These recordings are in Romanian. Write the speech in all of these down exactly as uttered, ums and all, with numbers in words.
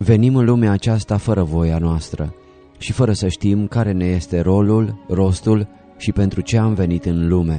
Venim în lumea aceasta fără voia noastră și fără să știm care ne este rolul, rostul și pentru ce am venit în lume.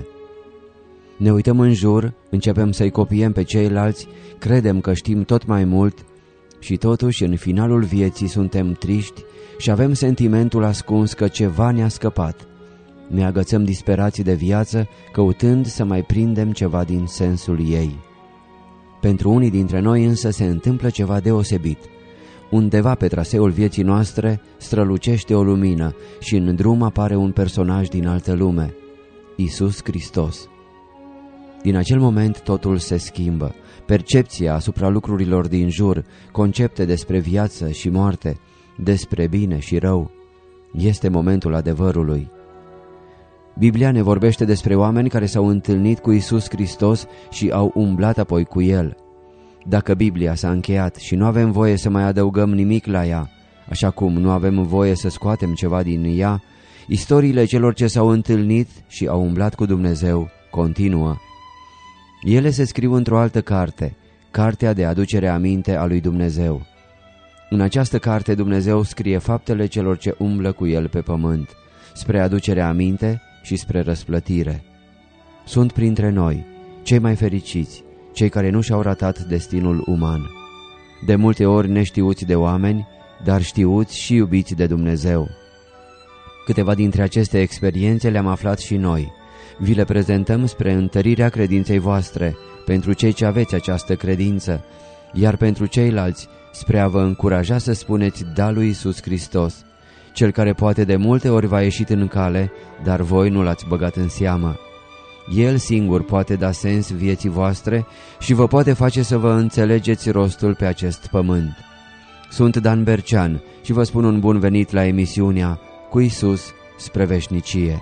Ne uităm în jur, începem să-i copiem pe ceilalți, credem că știm tot mai mult și totuși în finalul vieții suntem triști și avem sentimentul ascuns că ceva ne-a scăpat. Ne agățăm disperații de viață, căutând să mai prindem ceva din sensul ei. Pentru unii dintre noi însă se întâmplă ceva deosebit. Undeva pe traseul vieții noastre strălucește o lumină și în drum apare un personaj din altă lume, Iisus Hristos. Din acel moment totul se schimbă. Percepția asupra lucrurilor din jur, concepte despre viață și moarte, despre bine și rău. Este momentul adevărului. Biblia ne vorbește despre oameni care s-au întâlnit cu Iisus Hristos și au umblat apoi cu El. Dacă Biblia s-a încheiat și nu avem voie să mai adăugăm nimic la ea, așa cum nu avem voie să scoatem ceva din ea, istoriile celor ce s-au întâlnit și au umblat cu Dumnezeu continuă. Ele se scriu într-o altă carte, cartea de aducere aminte a lui Dumnezeu. În această carte Dumnezeu scrie faptele celor ce umblă cu El pe pământ, spre aducere aminte și spre răsplătire. Sunt printre noi, cei mai fericiți, cei care nu și-au ratat destinul uman. De multe ori neștiuți de oameni, dar știuți și iubiți de Dumnezeu. Câteva dintre aceste experiențe le-am aflat și noi. Vi le prezentăm spre întărirea credinței voastre, pentru cei ce aveți această credință, iar pentru ceilalți, spre a vă încuraja să spuneți da lui Iisus Hristos, Cel care poate de multe ori v-a ieșit în cale, dar voi nu l-ați băgat în seamă. El singur poate da sens vieții voastre și vă poate face să vă înțelegeți rostul pe acest pământ. Sunt Dan Bercean și vă spun un bun venit la emisiunea Cu Iisus spre veșnicie.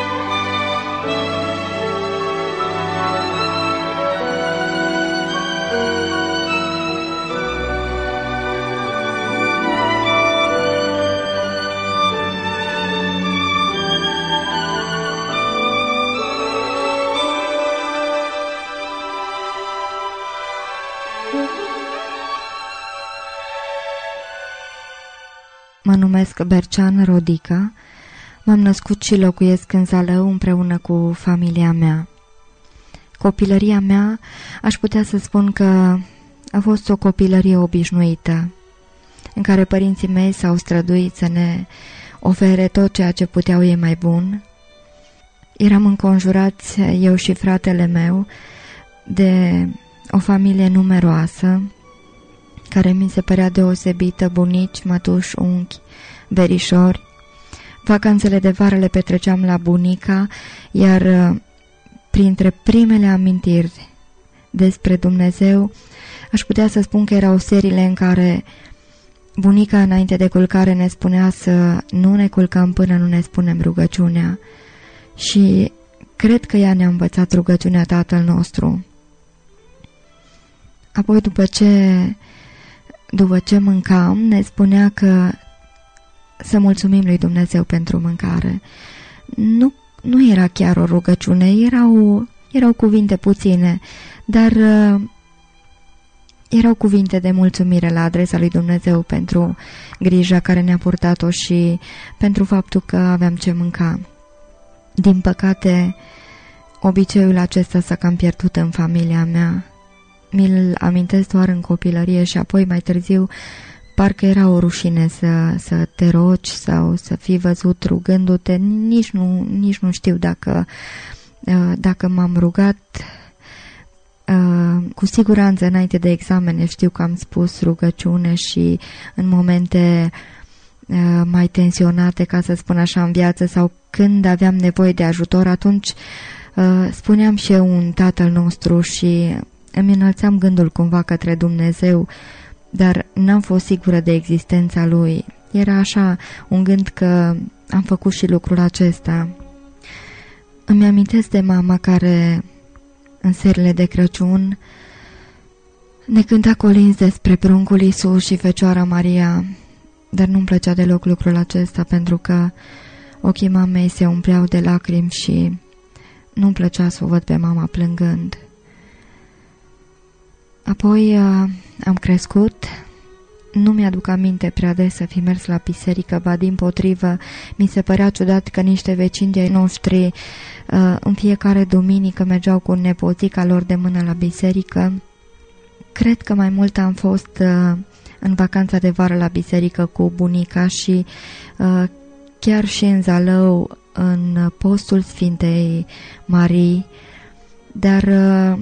Mă numesc Bercean Rodica, m-am născut și locuiesc în Zalău împreună cu familia mea. Copilăria mea, aș putea să spun că a fost o copilărie obișnuită, în care părinții mei s-au străduit să ne ofere tot ceea ce puteau ei mai bun. Eram înconjurați, eu și fratele meu, de o familie numeroasă, care mi se părea deosebită, bunici, mătuși, unchi, verișori. Vacanțele de vară le petreceam la bunica, iar printre primele amintiri despre Dumnezeu, aș putea să spun că erau seriile în care bunica, înainte de culcare, ne spunea să nu ne culcăm până nu ne spunem rugăciunea. Și cred că ea ne-a învățat rugăciunea Tatăl nostru. Apoi, după ce... După ce mâncam, ne spunea că să mulțumim lui Dumnezeu pentru mâncare. Nu, nu era chiar o rugăciune, erau, erau cuvinte puține, dar uh, erau cuvinte de mulțumire la adresa lui Dumnezeu pentru grija care ne-a purtat-o și pentru faptul că aveam ce mânca. Din păcate, obiceiul acesta s-a cam pierdut în familia mea. Mi-l amintesc doar în copilărie și apoi mai târziu parcă era o rușine să, să te rogi sau să fii văzut rugându-te. Nici nu, nici nu știu dacă, dacă m-am rugat. Cu siguranță înainte de examene știu că am spus rugăciune și în momente mai tensionate, ca să spun așa, în viață sau când aveam nevoie de ajutor, atunci spuneam și eu un Tatăl nostru și îmi înălțam gândul cumva către Dumnezeu, dar n-am fost sigură de existența Lui. Era așa un gând că am făcut și lucrul acesta. Îmi amintesc de mama care, în serile de Crăciun, ne cânta colinzi despre pruncul Iisus și Fecioara Maria, dar nu-mi plăcea deloc lucrul acesta pentru că ochii mamei se umpleau de lacrimi și nu-mi plăcea să o văd pe mama plângând. Apoi uh, am crescut, nu mi-aduc aminte prea des să fi mers la biserică, ba dimpotrivă, mi se părea ciudat că niște vecini de-ai noștri uh, în fiecare duminică mergeau cu nepoțica lor de mână la biserică. Cred că mai mult am fost uh, în vacanța de vară la biserică cu bunica și uh, chiar și în Zalău, în postul Sfintei Marii, dar uh,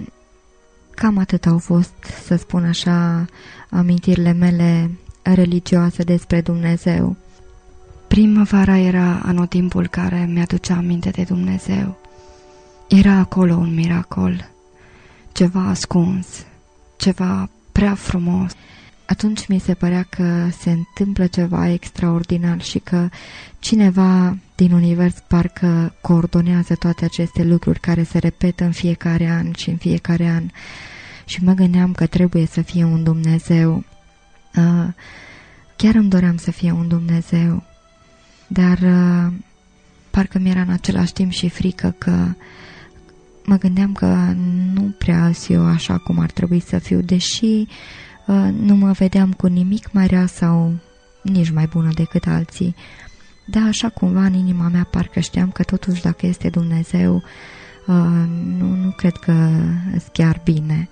cam atât au fost, să spun așa, amintirile mele religioase despre Dumnezeu. Primăvara era anotimpul care mi-aducea aminte de Dumnezeu. Era acolo un miracol, ceva ascuns, ceva prea frumos. Atunci mi se părea că se întâmplă ceva extraordinar și că cineva din univers parcă coordonează toate aceste lucruri care se repetă în fiecare an și în fiecare an. Și mă gândeam că trebuie să fie un Dumnezeu. Uh, chiar îmi doream să fie un Dumnezeu, dar uh, parcă mi-era în același timp și frică, că mă gândeam că nu prea sunt eu așa cum ar trebui să fiu, deși uh, nu mă vedeam cu nimic mai rea sau nici mai bună decât alții. Dar așa cumva în inima mea parcă știam că totuși dacă este Dumnezeu, uh, nu, nu cred că îți chiar bine.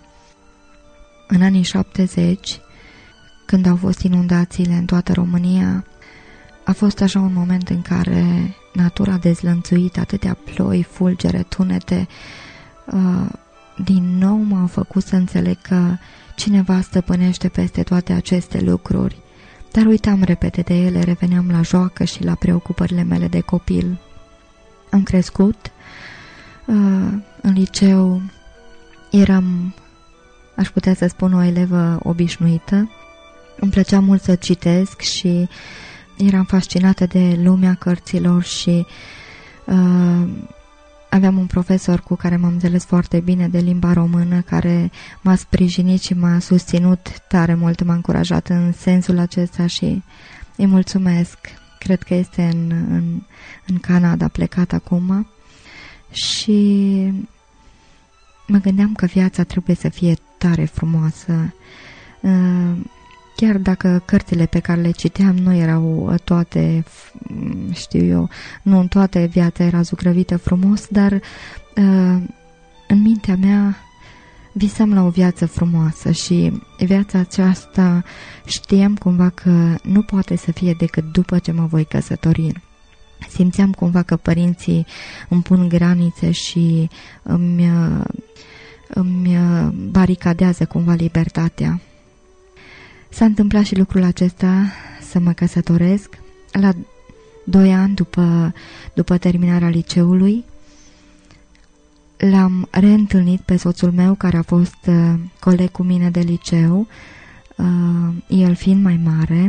În anii șaptezeci, când au fost inundațiile în toată România, a fost așa un moment în care natura dezlănțuită, atâtea ploi, fulgere, tunete, uh, din nou m-au făcut să înțeleg că cineva stăpânește peste toate aceste lucruri. Dar uitam repede de ele, reveneam la joacă și la preocupările mele de copil. Am crescut, uh, în liceu eram, aș putea să spun, o elevă obișnuită. Îmi plăcea mult să citesc și eram fascinată de lumea cărților și uh, aveam un profesor cu care m-am înțeles foarte bine de limba română, care m-a sprijinit și m-a susținut tare mult, m-a încurajat în sensul acesta și îi mulțumesc. Cred că este în, în, în Canada, plecat acum. Și mă gândeam că viața trebuie să fie tare frumoasă. Chiar dacă cărțile pe care le citeam nu erau toate, știu eu, nu în toate viața era zugrăvită frumos, dar în mintea mea visam la o viață frumoasă și viața aceasta știam cumva că nu poate să fie decât după ce mă voi căsători. Simțeam cumva că părinții îmi pun granițe și îmi, îmi baricadează cumva libertatea. S-a întâmplat și lucrul acesta, să mă căsătoresc la doi ani după, după terminarea liceului. L-am reîntâlnit pe soțul meu, care a fost uh, coleg cu mine de liceu, uh, el fiind mai mare.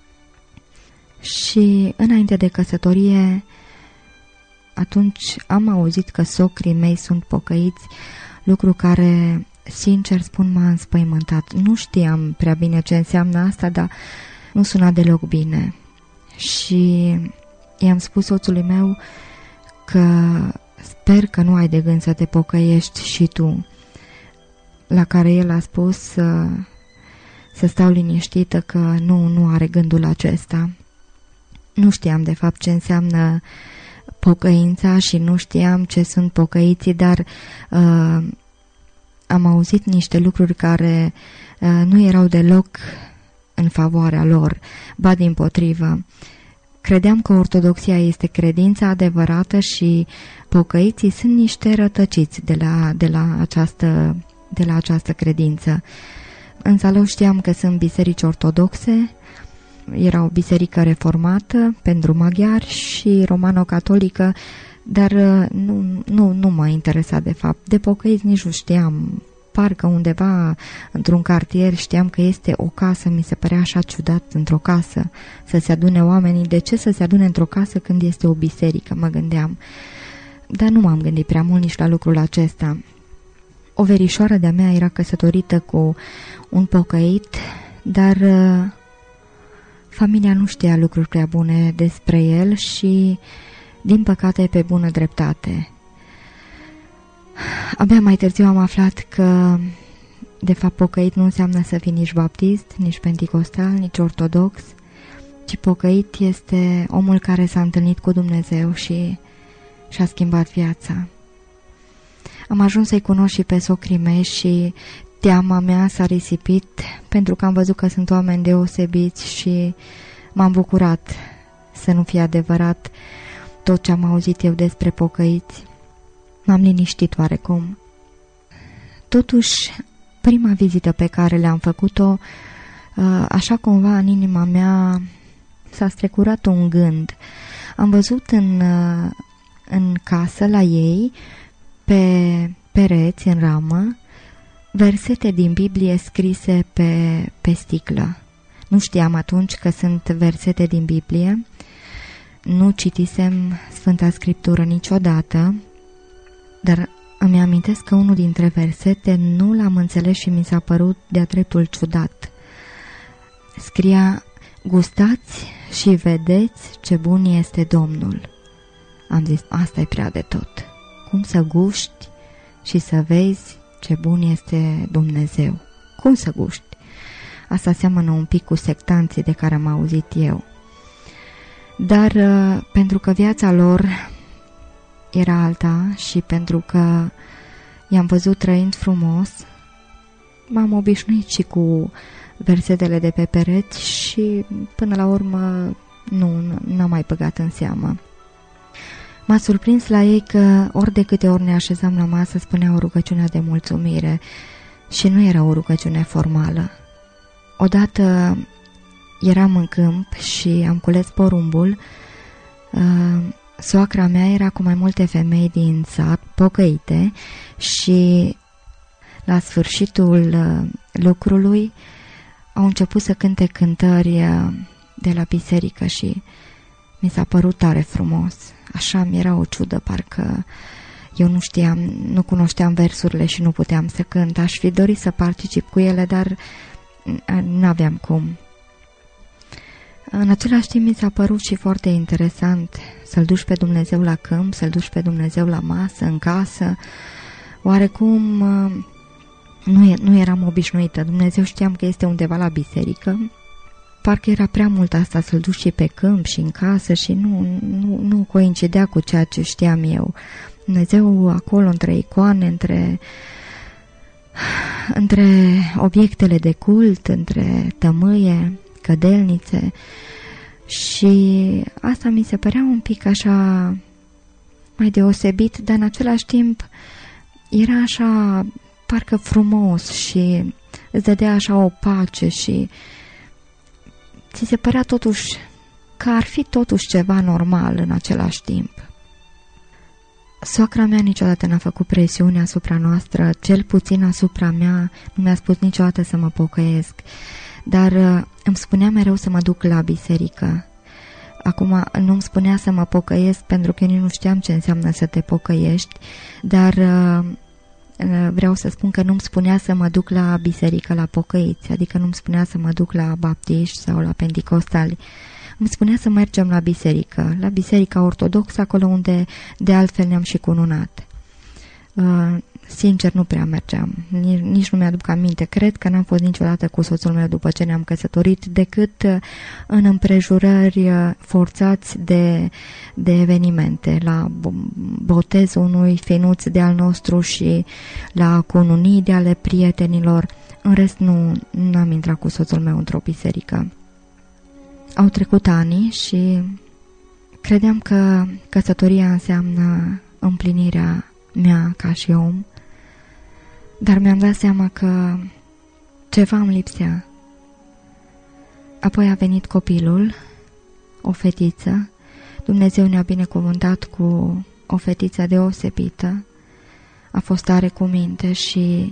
Și înainte de căsătorie, atunci am auzit că socrii mei sunt pocăiți, lucru care, sincer spun, m-a înspăimântat. Nu știam prea bine ce înseamnă asta, dar nu suna deloc bine. Și i-am spus soțului meu că sper că nu ai de gând să te pocăiești și tu. La care el a spus să, să stau liniștită, că nu, nu are gândul acesta. Nu știam de fapt ce înseamnă pocăința și nu știam ce sunt pocăiții, dar uh, am auzit niște lucruri care uh, nu erau deloc în favoarea lor, ba dimpotrivă. Credeam că ortodoxia este credința adevărată și pocăiții sunt niște rătăciți de la, de la, această, de la această credință. În Zalău știam că sunt biserici ortodoxe, era o biserică reformată pentru maghiari și romano-catolică, dar nu, nu, nu mă interesa de fapt. De pocăiți nici nu știam. Parcă undeva într-un cartier știam că este o casă, mi se părea așa ciudat într-o casă să se adune oamenii. De ce să se adune într-o casă când este o biserică, mă gândeam. Dar nu m-am gândit prea mult nici la lucrul acesta. O verișoară de-a mea era căsătorită cu un pocăit, dar uh, familia nu știa lucruri prea bune despre el și, din păcate, pe bună dreptate. Abia mai târziu am aflat că de fapt, pocăit nu înseamnă să fii nici baptist, nici penticostal, nici ortodox, ci pocăit este omul care s-a întâlnit cu Dumnezeu și și-a schimbat viața. Am ajuns să-i cunosc și pe socrii mei și teama mea s-a risipit pentru că am văzut că sunt oameni deosebiți și m-am bucurat să nu fie adevărat tot ce am auzit eu despre pocăiți. M-am liniștit oarecum. Totuși, prima vizită pe care le-am făcut-o, așa cumva în inima mea s-a strecurat un gând. Am văzut în, în casă la ei, pe pereți, în ramă, versete din Biblie scrise pe, pe sticlă. Nu știam atunci că sunt versete din Biblie, nu citisem Sfânta Scriptură niciodată, dar îmi amintesc că unul dintre versete nu l-am înțeles și mi s-a părut de-a dreptul ciudat. Scria: gustați și vedeți ce bun este Domnul. Am zis, asta e prea de tot. Cum să guști și să vezi ce bun este Dumnezeu? Cum să guști? Asta seamănă un pic cu sectanții de care am auzit eu. Dar pentru că viața lor era alta și pentru că i-am văzut trăind frumos, m-am obișnuit și cu versetele de pe pereți și până la urmă nu, n-am mai băgat în seamă. M-a surprins la ei că ori de câte ori ne așezam la masă spunea o rugăciune de mulțumire și nu era o rugăciune formală. Odată eram în câmp și am cules porumbul. Soacra mea era cu mai multe femei din sat, pocăite, și la sfârșitul lucrului au început să cânte cântări de la biserică și mi s-a părut tare frumos. Așa mi era o ciudă, parcă eu nu știam, nu cunoșteam versurile și nu puteam să cânt. Aș fi dorit să particip cu ele, dar n-aveam cum. În același timp mi s-a părut și foarte interesant să-L duci pe Dumnezeu la câmp, să-L duci pe Dumnezeu la masă, în casă. Oarecum nu, nu eram obișnuită. Dumnezeu știam că este undeva la biserică. Parcă era prea mult asta să-L duci și pe câmp și în casă și nu, nu, nu coincidea cu ceea ce știam eu. Dumnezeu acolo între icoane, între, între obiectele de cult, între tămâie, cădelnițe, și asta mi se părea un pic așa mai deosebit, dar în același timp era așa parcă frumos și îți dădea așa o pace și ți se părea totuși că ar fi totuși ceva normal în același timp. Soacra mea niciodată n-a făcut presiune asupra noastră, cel puțin asupra mea, nu mi-a spus niciodată să mă pocăiesc, dar îmi spunea mereu să mă duc la biserică. Acum nu-mi spunea să mă pocăiesc pentru că eu nici nu știam ce înseamnă să te pocăiești, dar vreau să spun că nu-mi spunea să mă duc la biserică, la pocăiți, adică nu-mi spunea să mă duc la baptiști sau la penticostali. Îmi spunea să mergem la biserică, la biserica ortodoxă, acolo unde de altfel ne-am și cununat. Uh, sincer, nu prea mergeam, nici, nici nu mi-aduc aminte. Cred că n-am fost niciodată cu soțul meu după ce ne-am căsătorit, decât în împrejurări forțați de, de evenimente, la botezul unui finuț de al nostru și la cununii de ale prietenilor. În rest, nu am intrat cu soțul meu într-o biserică. Au trecut ani și credeam că căsătoria înseamnă împlinirea mea ca și om, dar mi-am dat seama că ceva îmi lipsea. Apoi a venit copilul, o fetiță. Dumnezeu ne-a binecuvântat cu o fetiță deosebită. A fost tare cu minte și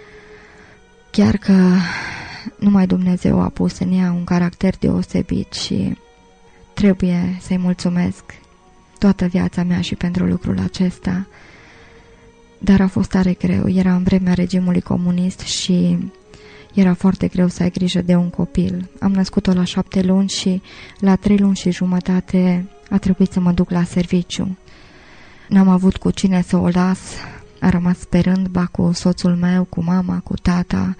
chiar că numai Dumnezeu a pus în ea un caracter deosebit și trebuie să-i mulțumesc toată viața mea și pentru lucrul acesta. Dar a fost tare greu. Era în vremea regimului comunist și era foarte greu să ai grijă de un copil. Am născut-o la șapte luni și la trei luni și jumătate a trebuit să mă duc la serviciu. N-am avut cu cine să o las a rămas sperând, ba cu soțul meu, cu mama, cu tata,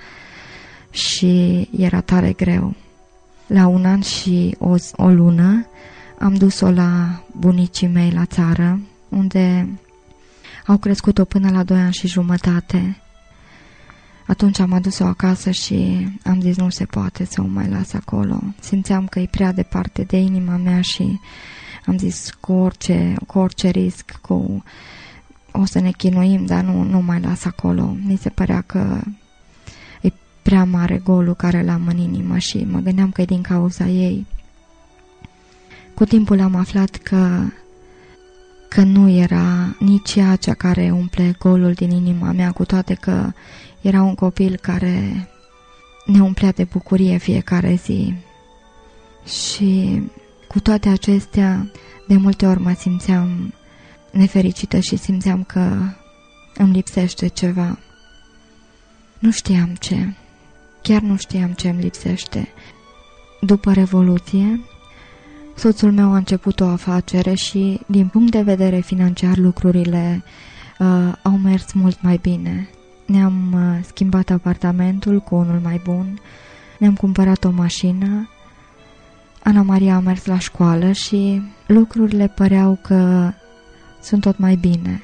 și era tare greu. La un an și o, o lună am dus-o la bunicii mei la țară, unde au crescut-o până la doi ani și jumătate. Atunci am adus-o acasă și am zis nu se poate să o mai las acolo. Simțeam că e prea departe de inima mea și am zis cu orice, cu orice risc, cu, o să ne chinuim, dar nu, nu mai las acolo. Mi se părea că e prea mare golul care l-am în inimă și mă gândeam că e din cauza ei. Cu timpul am aflat că, că nu era nici ea cea care umple golul din inima mea, cu toate că era un copil care ne umplea de bucurie fiecare zi. Și cu toate acestea, de multe ori mă simțeam nefericită și simțeam că îmi lipsește ceva. Nu știam ce, chiar nu știam ce îmi lipsește. După Revoluție, soțul meu a început o afacere și, din punct de vedere financiar, lucrurile uh, au mers mult mai bine. Ne-am uh, schimbat apartamentul cu unul mai bun, ne-am cumpărat o mașină, Ana Maria a mers la școală și lucrurile păreau că sunt tot mai bine.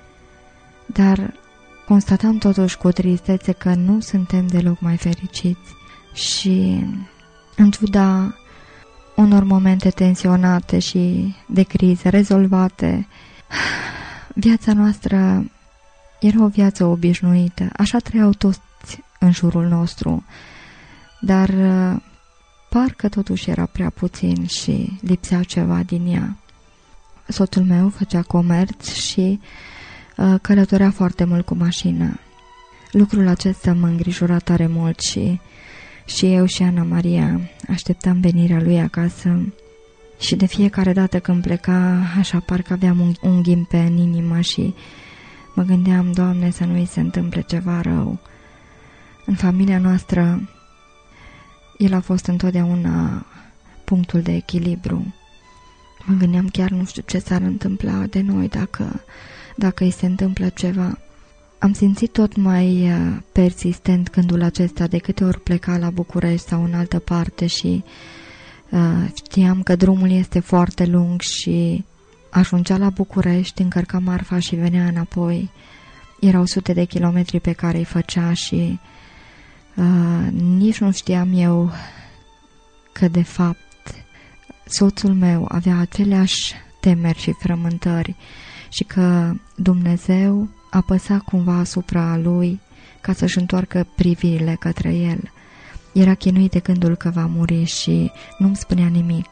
Dar constatam totuși cu tristețe că nu suntem deloc mai fericiți și, în ciuda unor momente tensionate și de crize rezolvate, viața noastră era o viață obișnuită. Așa trăiau toți în jurul nostru, dar parcă totuși era prea puțin și lipsea ceva din ea. Soțul meu făcea comerț și uh, călătorea foarte mult cu mașina. Lucrul acesta mă îngrijora tare mult și, și eu și Ana Maria așteptam venirea lui acasă și de fiecare dată când pleca, așa parcă aveam un, un ghimpe în inimă și mă gândeam, Doamne, să nu-i se întâmple ceva rău. În familia noastră, el a fost întotdeauna punctul de echilibru. Mă gândeam, chiar nu știu ce s-ar întâmpla de noi dacă, dacă îi se întâmplă ceva. Am simțit tot mai persistent gândul acesta de câte ori pleca la București sau în altă parte și uh, știam că drumul este foarte lung și ajungea la București, încărca marfa și venea înapoi. Erau sute de kilometri pe care îi făcea și uh, nici nu știam eu că de fapt soțul meu avea aceleași temeri și frământări și că Dumnezeu apăsa cumva asupra lui ca să-și întoarcă privirile către el. Era chinuit de gândul că va muri și nu-mi spunea nimic.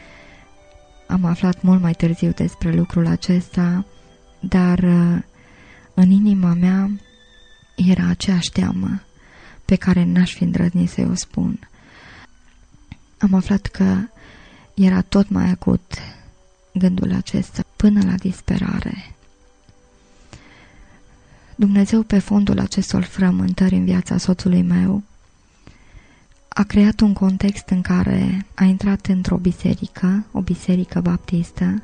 Am aflat mult mai târziu despre lucrul acesta, dar în inima mea era aceeași teamă pe care n-aș fi îndrăznit să o spun. Am aflat că era tot mai acut gândul acesta, până la disperare. Dumnezeu, pe fondul acestor frământări în viața soțului meu, a creat un context în care a intrat într-o biserică, o biserică baptistă,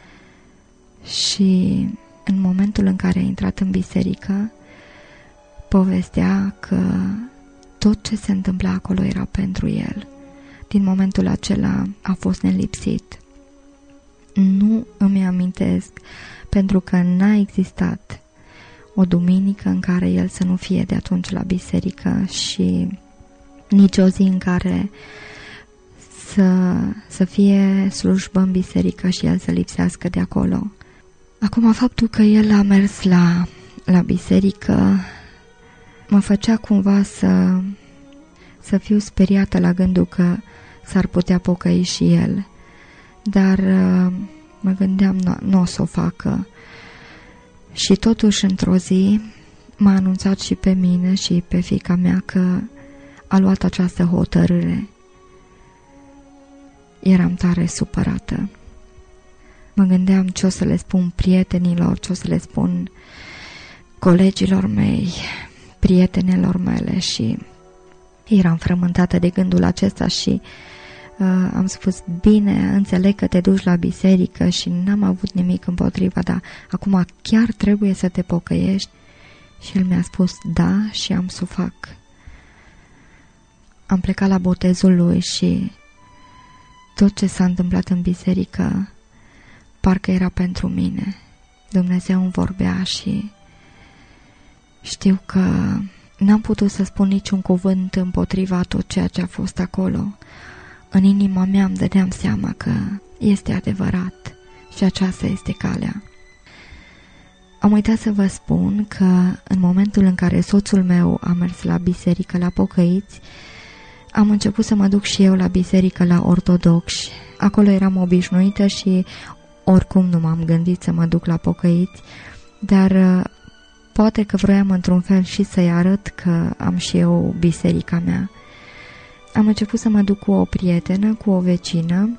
și în momentul în care a intrat în biserică, povestea că tot ce se întâmpla acolo era pentru el. Din momentul acela a fost nelipsit. Nu îmi amintesc, pentru că n-a existat o duminică în care el să nu fie de atunci la biserică și nici o zi în care să, să fie slujbă în biserică și el să lipsească de acolo. Acum, faptul că el a mers la, la biserică mă făcea cumva să, să fiu speriată la gândul că s-ar putea pocăi și el, dar mă gândeam, nu, nu o să o facă. Și totuși, într-o zi, m-a anunțat și pe mine și pe fiica mea că a luat această hotărâre. Eram tare supărată. Mă gândeam ce o să le spun prietenilor, ce o să le spun colegilor mei, prietenelor mele și eram frământată de gândul acesta și uh, am spus, bine, înțeleg că te duci la biserică și n-am avut nimic împotriva, dar acum chiar trebuie să te pocăiești. Și el mi-a spus da și am să o fac. Am plecat la botezul lui și tot ce s-a întâmplat în biserică parcă era pentru mine. Dumnezeu îmi vorbea și știu că n-am putut să spun niciun cuvânt împotriva tot ceea ce a fost acolo. În inima mea îmi dădeam seama că este adevărat și aceasta este calea. Am uitat să vă spun că în momentul în care soțul meu a mers la biserică la pocăiți, am început să mă duc și eu la biserică la ortodoxi. Acolo eram obișnuită și oricum nu m-am gândit să mă duc la pocăiți, dar poate că vroiam într-un fel și să-i arăt că am și eu biserica mea. Am început să mă duc cu o prietenă, cu o vecină.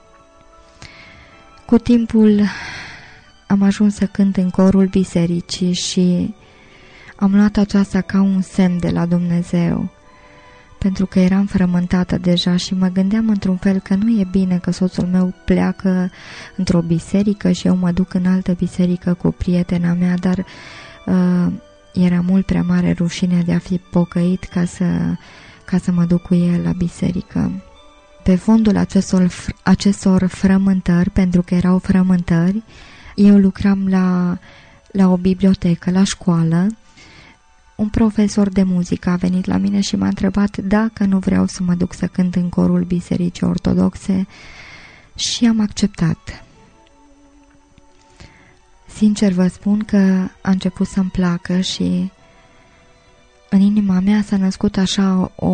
Cu timpul am ajuns să cânt în corul bisericii și am luat aceasta ca un semn de la Dumnezeu, pentru că eram frământată deja și mă gândeam într-un fel că nu e bine că soțul meu pleacă într-o biserică și eu mă duc în altă biserică cu prietena mea, dar uh, era mult prea mare rușinea de a fi pocăit ca să, ca să mă duc cu el la biserică. Pe fondul acestor, acestor frământări, pentru că erau frământări, eu lucram la, la o bibliotecă, la școală. Un profesor de muzică a venit la mine și m-a întrebat dacă nu vreau să mă duc să cânt în corul bisericii ortodoxe și am acceptat. Sincer vă spun că a început să-mi placă și în inima mea s-a născut așa o,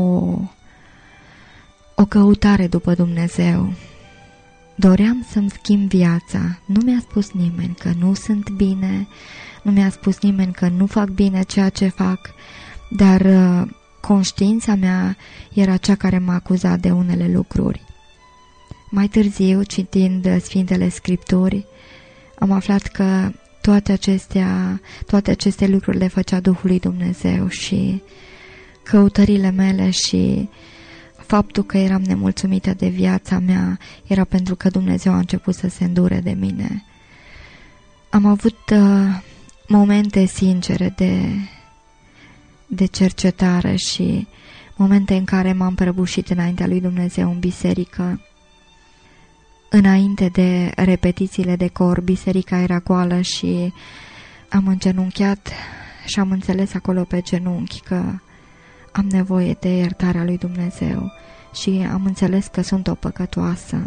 o căutare după Dumnezeu. Doream să-mi schimb viața. Nu mi-a spus nimeni că nu sunt bine, nu mi-a spus nimeni că nu fac bine ceea ce fac, dar uh, conștiința mea era cea care m-a acuzat de unele lucruri. Mai târziu, citind Sfintele Scripturi, am aflat că toate acestea, toate aceste lucruri le făcea Duhul lui Dumnezeu și căutările mele și faptul că eram nemulțumită de viața mea era pentru că Dumnezeu a început să se îndure de mine. Am avut uh, momente sincere de, de cercetare și momente în care m-am prăbușit înaintea lui Dumnezeu în biserică. Înainte de repetițiile de cor, biserica era goală și am îngenunchiat și am înțeles acolo pe genunchi că am nevoie de iertarea lui Dumnezeu și am înțeles că sunt o păcătoasă.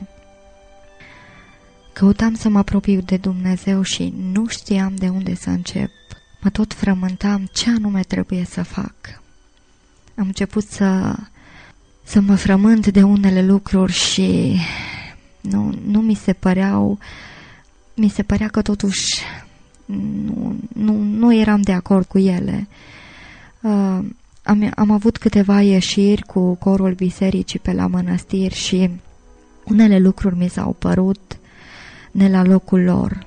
Căutam să mă apropiu de Dumnezeu și nu știam de unde să încep. Mă tot frământam ce anume trebuie să fac. Am început să, să mă frământ de unele lucruri și nu, nu mi se păreau, mi se părea că totuși nu, nu, nu eram de acord cu ele. Uh, am, am avut câteva ieșiri cu corul bisericii pe la mănăstiri și unele lucruri mi s-au părut ne la locul lor.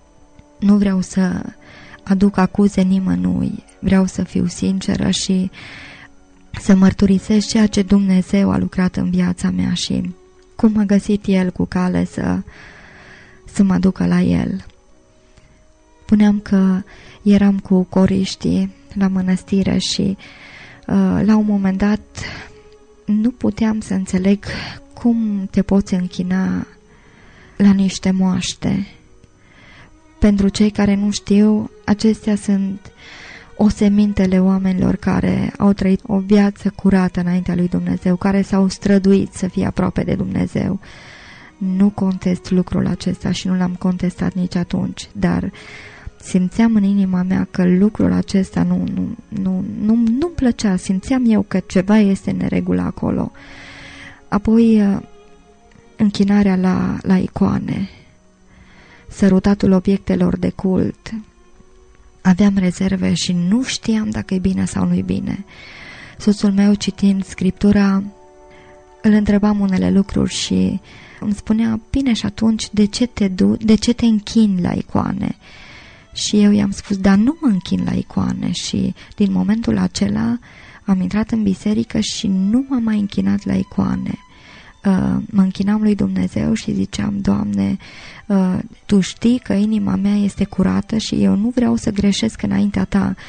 Nu vreau să aduc acuze nimănui, vreau să fiu sinceră și să mărturisesc ceea ce Dumnezeu a lucrat în viața mea și cum a găsit El cu cale să, să mă ducă la El. Puneam că eram cu coriștii la mănăstire și uh, la un moment dat nu puteam să înțeleg cum te poți închina la niște moaște. Pentru cei care nu știu, acestea sunt osemintele oamenilor care au trăit o viață curată înaintea lui Dumnezeu, care s-au străduit să fie aproape de Dumnezeu. Nu contest lucrul acesta și nu l-am contestat nici atunci, dar simțeam în inima mea că lucrul acesta nu, nu, nu, nu, nu-mi plăcea, simțeam eu că ceva este în neregulă acolo. Apoi închinarea la, la icoane, sărutatul obiectelor de cult. Aveam rezerve și nu știam dacă e bine sau nu e bine. Soțul meu, citind Scriptura, îl întrebam unele lucruri și îmi spunea, bine, și atunci de ce te du, de ce te închini la icoane? Și eu i-am spus, dar nu mă închin la icoane. Și din momentul acela am intrat în biserică și nu m-am mai închinat la icoane. Uh, mă închinam lui Dumnezeu și ziceam, Doamne, uh, Tu știi că inima mea este curată și eu nu vreau să greșesc înaintea Ta.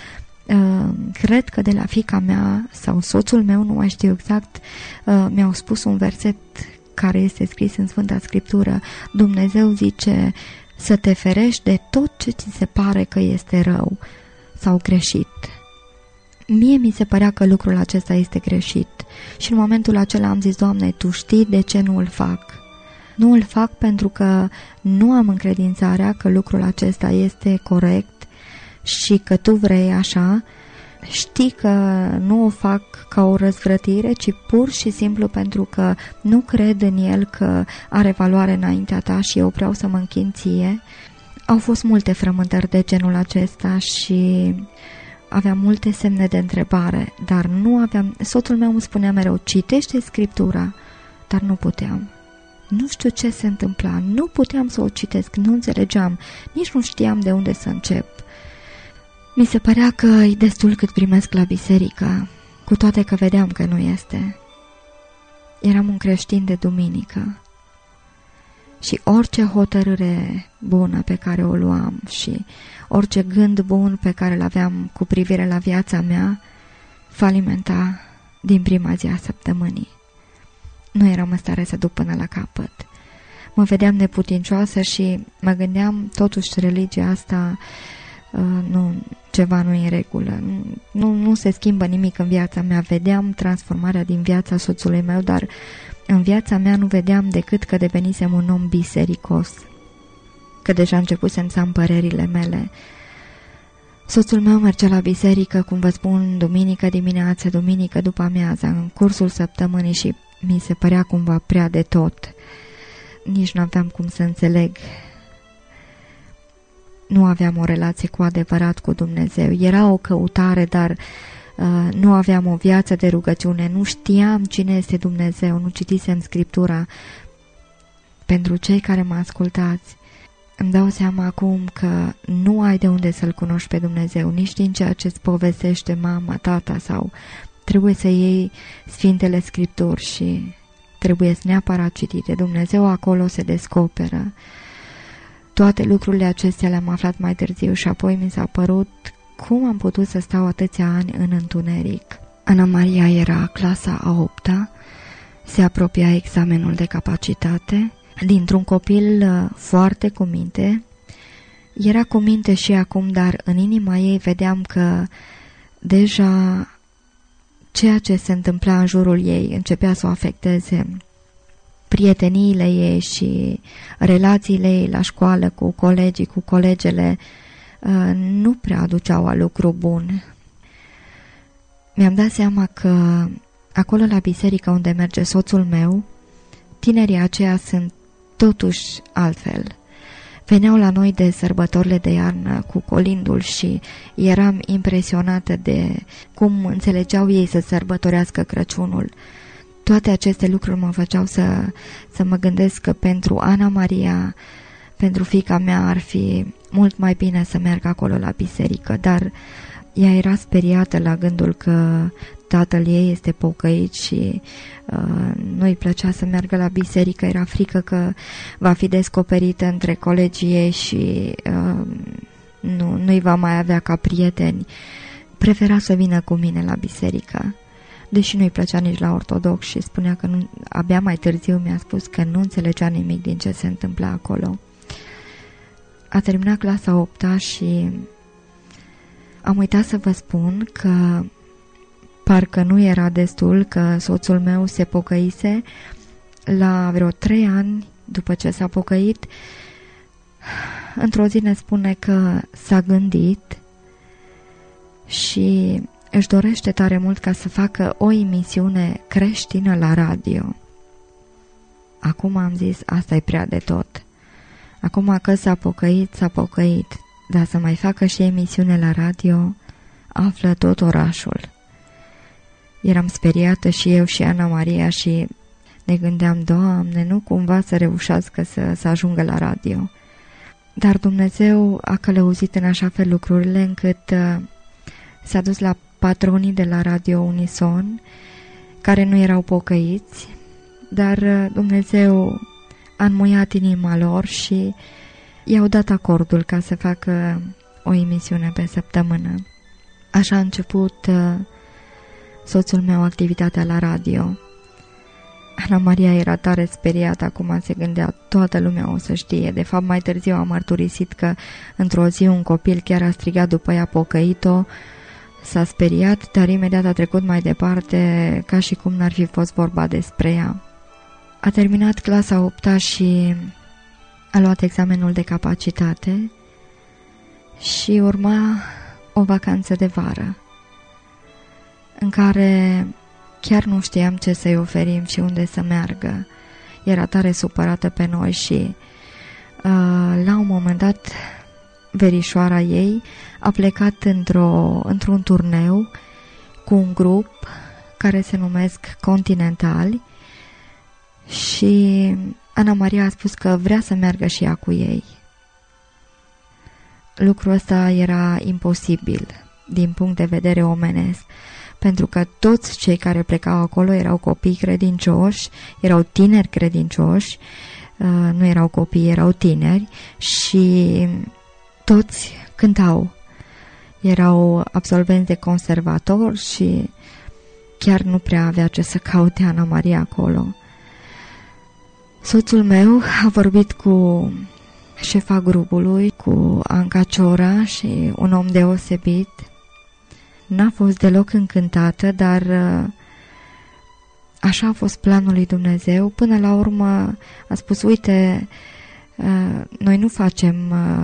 uh, cred că de la fiica mea sau soțul meu, nu mai știu exact, uh, mi-au spus un verset care este scris în Sfânta Scriptură. Dumnezeu zice să te ferești de tot ce ți se pare că este rău sau greșit. Mie mi se părea că lucrul acesta este greșit și în momentul acela am zis: Doamne, Tu știi de ce nu îl fac. Nu îl fac pentru că nu am încredințarea că lucrul acesta este corect și că Tu vrei așa. Știi că nu o fac ca o răzvrătire, ci pur și simplu pentru că nu cred în el că are valoare înaintea Ta și eu vreau să mă închin Ție. Au fost multe frământări de genul acesta și aveam multe semne de întrebare, dar nu aveam... Soțul meu îmi spunea mereu: citește Scriptura, dar nu puteam. Nu știu ce se întâmpla, nu puteam să o citesc, nu înțelegeam, nici nu știam de unde să încep. Mi se părea că e destul cât primesc la biserică, cu toate că vedeam că nu este. Eram un creștin de duminică și orice hotărâre bună pe care o luam și orice gând bun pe care îl aveam cu privire la viața mea falimenta din prima zi a săptămânii. Nu eram în stare să duc până la capăt. Mă vedeam neputincioasă și mă gândeam, totuși religia asta, uh, nu, ceva nu e în regulă. Nu, nu, nu se schimbă nimic în viața mea. Vedeam transformarea din viața soțului meu, dar în viața mea nu vedeam decât că devenisem un om bisericos, că deja începusem să am părerile mele. Soțul meu mergea la biserică, cum vă spun, duminică dimineață, duminică după amiază, în cursul săptămânii și mi se părea cumva prea de tot. Nici nu aveam cum să înțeleg. Nu aveam o relație cu adevărat cu Dumnezeu. Era o căutare, dar uh, nu aveam o viață de rugăciune. Nu știam cine este Dumnezeu, nu citisem Scriptura. Pentru cei care mă ascultați, îmi dau seama acum că nu ai de unde să-L cunoști pe Dumnezeu, nici din ceea ce îți povestește mama, tata sau... Trebuie să iei Sfintele Scripturi și trebuie să neapărat citite. Dumnezeu acolo se descoperă. Toate lucrurile acestea le-am aflat mai târziu și apoi mi s-a părut cum am putut să stau atâția ani în întuneric. Ana Maria era clasa a opta, se apropia examenul de capacitate. Dintr-un copil foarte cu minte, era cu minte și acum, dar în inima ei vedeam că deja ceea ce se întâmpla în jurul ei începea să o afecteze. Prieteniile ei și relațiile ei la școală cu colegii, cu colegele, nu prea aduceau a lucru bun. Mi-am dat seama că acolo la biserică unde merge soțul meu, tinerii aceia sunt totuși altfel. Veneau la noi de sărbătorile de iarnă cu colindul și eram impresionată de cum înțelegeau ei să sărbătorească Crăciunul. Toate aceste lucruri mă făceau să, să mă gândesc că pentru Ana Maria, pentru fiica mea, ar fi mult mai bine să merg acolo la biserică, dar ea era speriată la gândul că tatăl ei este pocăit și uh, nu-i plăcea să meargă la biserică, era frică că va fi descoperită între colegii ei și uh, nu, nu-i va mai avea ca prieteni. Prefera să vină cu mine la biserică, deși nu-i plăcea nici la ortodox și spunea că nu, abia mai târziu mi-a spus că nu înțelegea nimic din ce se întâmpla acolo. A terminat clasa a opta și am uitat să vă spun că parcă nu era destul că soțul meu se pocăise. La vreo trei ani după ce s-a pocăit, într-o zi ne spune că s-a gândit și își dorește tare mult ca să facă o emisiune creștină la radio. Acum am zis, asta e prea de tot. Acum că s-a pocăit, s-a pocăit, dar să mai facă și emisiune la radio, află tot orașul. Eram speriată și eu și Ana Maria și ne gândeam, Doamne, nu cumva să reușească să, să ajungă la radio. Dar Dumnezeu a călăuzit în așa fel lucrurile încât uh, s-a dus la patronii de la Radio Unison, care nu erau pocăiți, dar uh, Dumnezeu a înmuiat inima lor și i-au dat acordul ca să facă o emisiune pe săptămână. Așa a început uh, soțul meu activitatea la radio. Ana Maria era tare speriată, acum se gândea, toată lumea o să știe. De fapt, mai târziu a mărturisit că într-o zi un copil chiar a strigat după ea pocăit-o, s-a speriat, dar imediat a trecut mai departe, ca și cum n-ar fi fost vorba despre ea. A terminat clasa a opta și a luat examenul de capacitate și urma o vacanță de vară, în care chiar nu știam ce să-i oferim și unde să meargă. Era tare supărată pe noi și uh, la un moment dat verișoara ei a plecat într-o, într-un turneu cu un grup care se numesc Continentali și Ana Maria a spus că vrea să meargă și ea cu ei. Lucrul ăsta era imposibil din punct de vedere omenesc, pentru că toți cei care plecau acolo erau copii credincioși, erau tineri credincioși, nu erau copii, erau tineri și toți cântau. Erau absolvenți de conservator și chiar nu prea avea ce să caute Ana Maria acolo. Soțul meu a vorbit cu șefa grupului, cu Anca Ciora, și un om deosebit. N-a fost deloc încântată, dar așa a fost planul lui Dumnezeu. Până la urmă a spus, uite, noi nu facem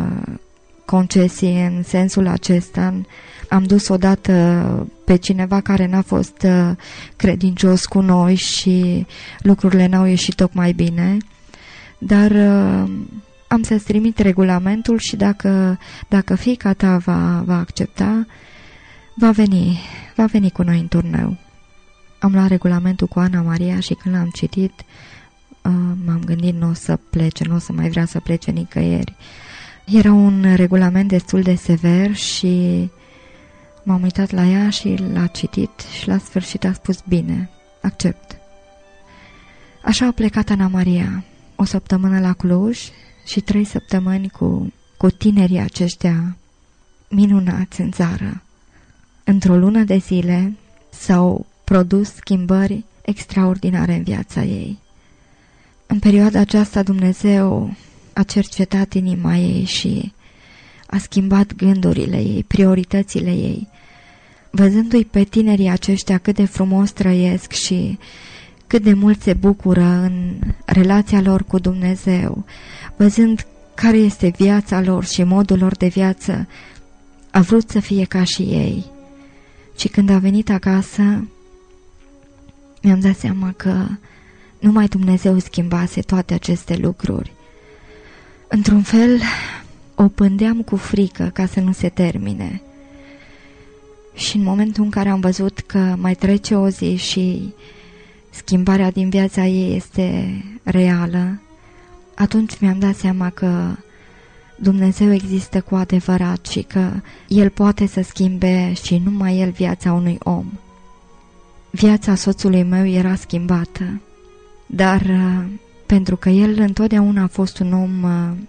concesii în sensul acesta. Am dus odată pe cineva care n-a fost credincios cu noi și lucrurile n-au ieșit tocmai bine, dar am să-ți trimit regulamentul și dacă, dacă fiica ta va, va accepta, va veni, va veni cu noi în turneu. Am luat regulamentul cu Ana Maria și când l-am citit, m-am gândit, nu o să plece, nu o să mai vrea să plece nicăieri. Era un regulament destul de sever și m-am uitat la ea și l-a citit și la sfârșit a spus, bine, accept. Așa a plecat Ana Maria, o săptămână la Cluj și trei săptămâni cu, cu tinerii aceștia minunați în țară. Într-o lună de zile s-au produs schimbări extraordinare în viața ei. În perioada aceasta Dumnezeu a cercetat inima ei și a schimbat gândurile ei, prioritățile ei. Văzându-i pe tinerii aceștia cât de frumos trăiesc și cât de mult se bucură în relația lor cu Dumnezeu, văzând care este viața lor și modul lor de viață, a vrut să fie ca și ei. Și când a venit acasă, mi-am dat seama că numai Dumnezeu schimbase toate aceste lucruri. Într-un fel, o pândeam cu frică ca să nu se termine. Și în momentul în care am văzut că mai trece o zi și schimbarea din viața ei este reală, atunci mi-am dat seama că Dumnezeu există cu adevărat și că El poate să schimbe și numai El viața unui om. Viața soțului meu era schimbată, dar pentru că el întotdeauna a fost un om,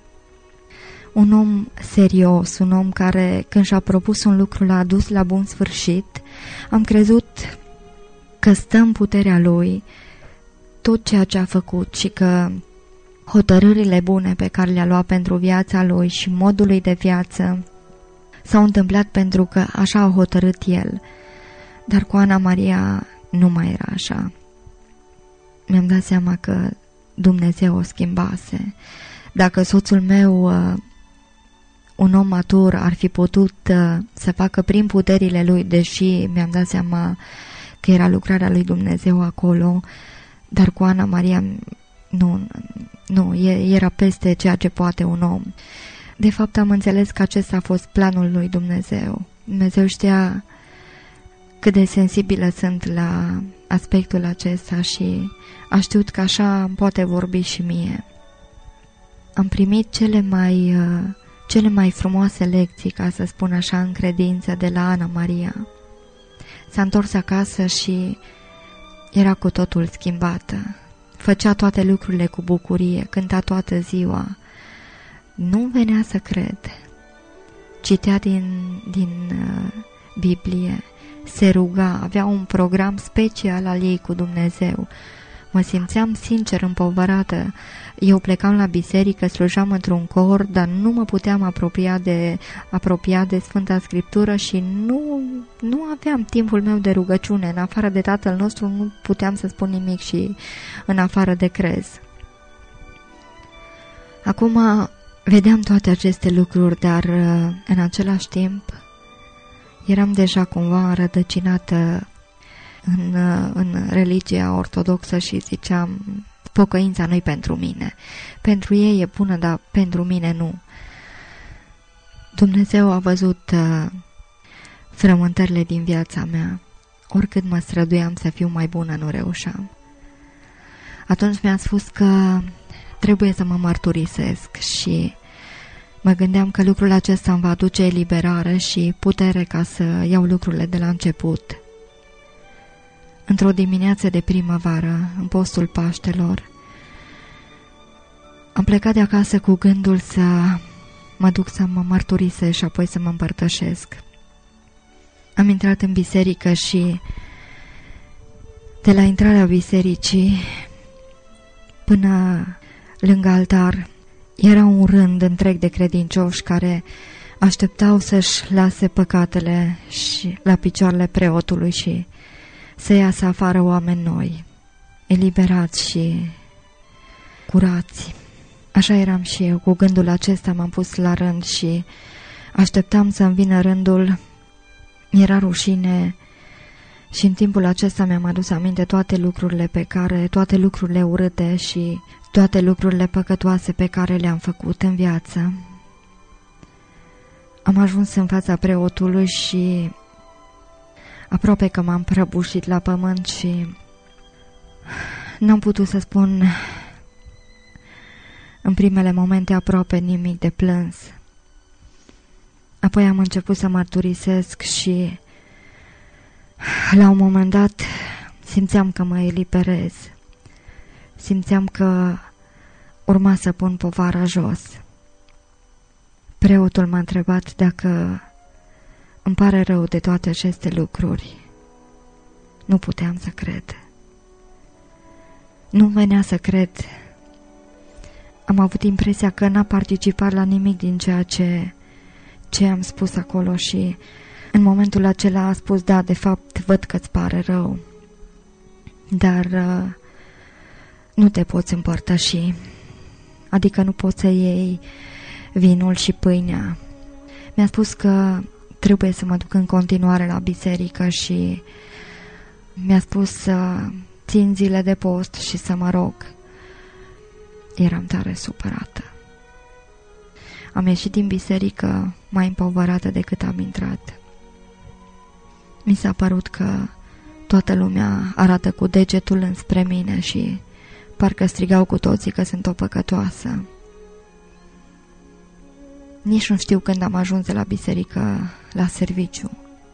un om serios, un om care când și-a propus un lucru l-a adus la bun sfârșit, am crezut că stă în puterea lui tot ceea ce a făcut și că hotărârile bune pe care le-a luat pentru viața lui și modul lui de viață s-au întâmplat pentru că așa a hotărât el. Dar cu Ana Maria nu mai era așa. Mi-am dat seama că Dumnezeu o schimbase. Dacă soțul meu, un om matur, ar fi putut să facă prin puterile lui, deși mi-am dat seama că era lucrarea lui Dumnezeu acolo, dar cu Ana Maria nu, nu, era peste ceea ce poate un om. De fapt am înțeles că acesta a fost planul lui Dumnezeu. Dumnezeu știa cât de sensibilă sunt la aspectul acesta și a știut că așa îmi poate vorbi și mie. Am primit cele mai, cele mai frumoase lecții, ca să spun așa, în credință de la Ana Maria. S-a întors acasă și era cu totul schimbată. Făcea toate lucrurile cu bucurie, cânta toată ziua. Nu venea să cred. Citea din, din, Biblie, se ruga, avea un program special al ei cu Dumnezeu. Mă simțeam sincer împovărată. Eu plecam la biserică, slujam într-un cor, dar nu mă puteam apropia de, apropia de Sfânta Scriptură și nu, nu aveam timpul meu de rugăciune. În afară de Tatăl nostru nu puteam să spun nimic și în afară de crez. Acum vedeam toate aceste lucruri, dar în același timp eram deja cumva înrădăcinată în, în religia ortodoxă și ziceam, pocăința nu-i pentru mine. Pentru ei e bună, dar pentru mine nu. Dumnezeu a văzut uh, frământările din viața mea. Oricât mă străduiam să fiu mai bună, nu reușeam. Atunci mi-a spus că trebuie să mă mărturisesc și mă gândeam că lucrul acesta îmi va aduce eliberare și putere ca să iau lucrurile de la început. Într-o dimineață de primăvară, în postul Paștelor, am plecat de acasă cu gândul să mă duc să mă mărturisesc și apoi să mă împărtășesc. Am intrat în biserică și de la intrarea bisericii până lângă altar era un rând întreg de credincioși care așteptau să-și lase păcatele și la picioarele preotului și să iasă afară oameni noi, eliberați și curați. Așa eram și eu, cu gândul acesta m-am pus la rând și așteptam să-mi vină rândul. Era rușine și în timpul acesta mi-am adus aminte toate lucrurile pe care, toate lucrurile urâte și toate lucrurile păcătoase pe care le-am făcut în viață. Am ajuns în fața preotului și aproape că m-am prăbușit la pământ și n-am putut să spun în primele momente aproape nimic de plâns. Apoi am început să mărturisesc și la un moment dat simțeam că mă eliberez. Simțeam că urma să pun povara jos. Preotul m-a întrebat dacă îmi pare rău de toate aceste lucruri. Nu puteam să cred. Nu venea să cred. Am avut impresia că n-a participat la nimic din ceea ce, ce am spus acolo și în momentul acela a spus, da, de fapt văd că-ți pare rău, dar uh, nu te poți împărtăși, adică nu poți să iei vinul și pâinea. Mi-a spus că trebuie să mă duc în continuare la biserică și mi-a spus să țin zile de post și să mă rog. Eram tare supărată. Am ieșit din biserică mai împovărată decât am intrat. Mi s-a părut că toată lumea arată cu degetul înspre mine și parcă strigau cu toții că sunt o păcătoasă. Nici nu știu când am ajuns de la biserică la serviciu.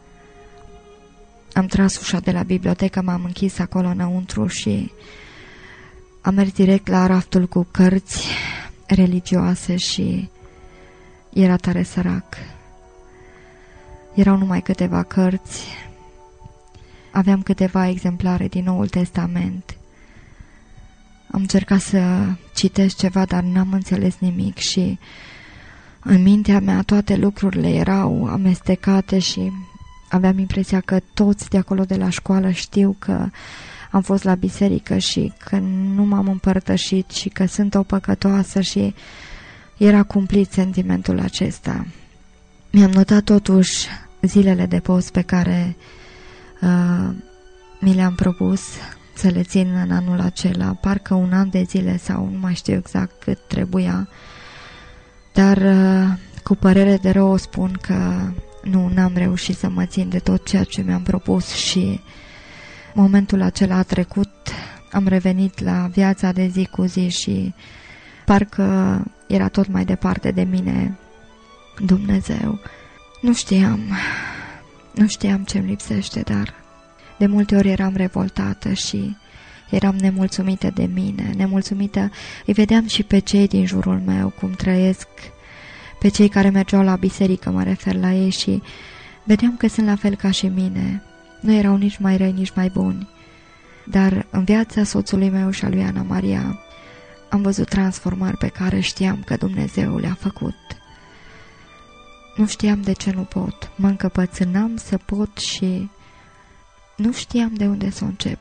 Am tras ușa de la bibliotecă, m-am închis acolo înăuntru și am mers direct la raftul cu cărți religioase și era tare sărac. Erau numai câteva cărți. Aveam câteva exemplare din Noul Testament. Am încercat să citesc ceva, dar n-am înțeles nimic și în mintea mea toate lucrurile erau amestecate și aveam impresia că toți de acolo de la școală știu că am fost la biserică și că nu m-am împărtășit și că sunt o păcătoasă și era cumplit sentimentul acesta. Mi-am notat totuși zilele de post pe care uh, mi le-am propus să le țin în anul acela, parcă un an de zile sau nu mai știu exact cât trebuia, dar uh, cu părere de rău spun că nu, n-am reușit să mă țin de tot ceea ce mi-am propus și momentul acela a trecut, am revenit la viața de zi cu zi și parcă era tot mai departe de mine Dumnezeu. Nu știam, nu știam ce-mi lipsește, dar de multe ori eram revoltată și eram nemulțumită de mine, nemulțumită. Îi vedeam și pe cei din jurul meu cum trăiesc, pe cei care mergeau la biserică, mă refer la ei și Vedeam că sunt la fel ca și mine. Nu erau nici mai răi, nici mai buni. Dar în viața soțului meu și a lui Ana Maria am văzut transformări pe care știam că Dumnezeu le-a făcut. Nu știam de ce nu pot. Mă încăpățânam să pot și nu știam de unde să încep.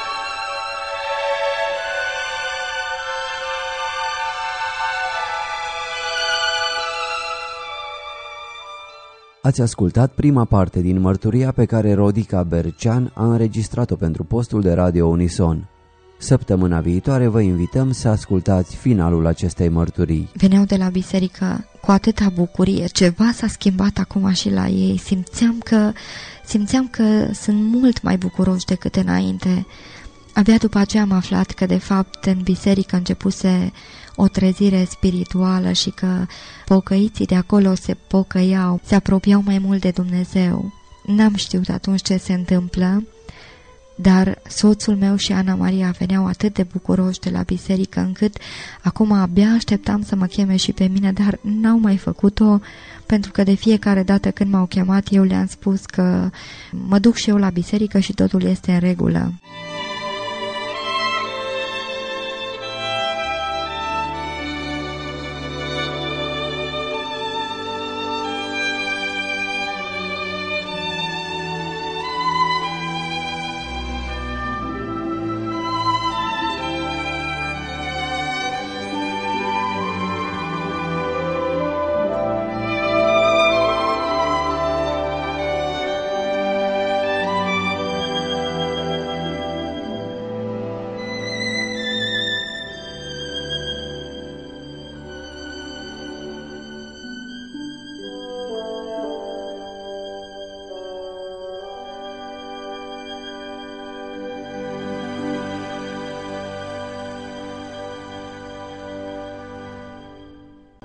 Ați ascultat prima parte din mărturia pe care Rodica Bercean a înregistrat-o pentru postul de radio Unison. Săptămâna viitoare vă invităm să ascultați finalul acestei mărturii. Veneau de la biserică cu atâta bucurie, ceva s-a schimbat acum și la ei. Simțeam că, simțeam că sunt mult mai bucuroși decât înainte. Abia după aceea am aflat că de fapt în biserică începuse o trezire spirituală și că pocăiții de acolo se pocăiau, se apropiau mai mult de Dumnezeu. N-am știut atunci ce se întâmplă, dar soțul meu și Ana Maria veneau atât de bucuroși de la biserică încât acum abia așteptam să mă cheme și pe mine, dar n-au mai făcut-o pentru că de fiecare dată când m-au chemat eu le-am spus că mă duc și eu la biserică și totul este în regulă.